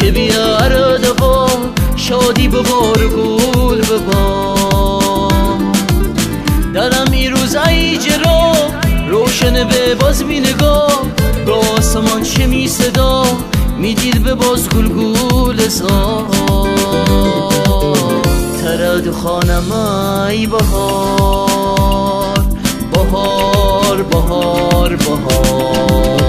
بیا اراده شادی ببار گل ببار دلم این روز ای جرا روشن به باز می نگاه به آسمان شمی صدا میدید به باز گل گل زار ترد خانم ای بهار بهار بهار بهار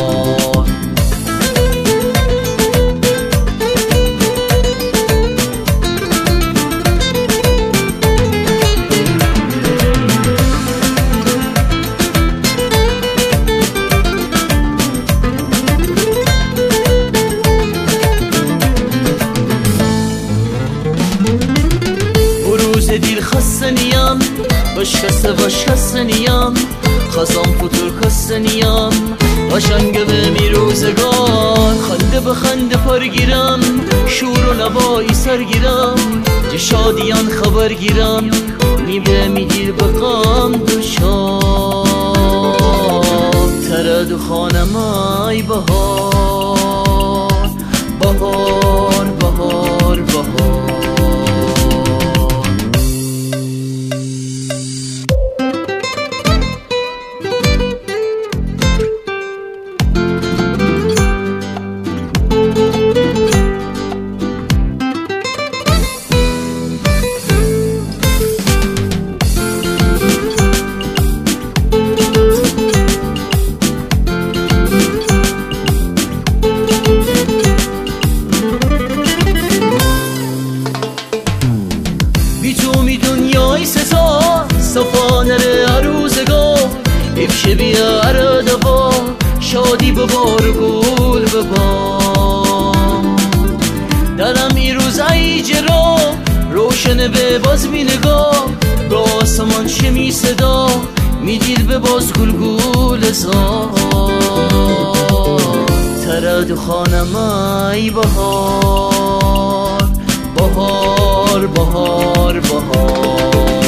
دیر خستنیم باش خستنیم خزان فتور خستنیم قشنگ به میروزگار خنده به خنده پرگیرم شور و نوایی سرگیرم جه شادیان خبر گیرم میبه میدیر بقام دوشار ترد خانم ای بهار بهار بهار بهار دنیای سزا صفانه عروزگار افشه بیا اراده شادی ببار گل ببار دلم این روز ای جرا روشن به باز می نگاه به آسمان شمی صدا میدید به باز گل گل زار ترد خانم ای بهار بهار بهار بهار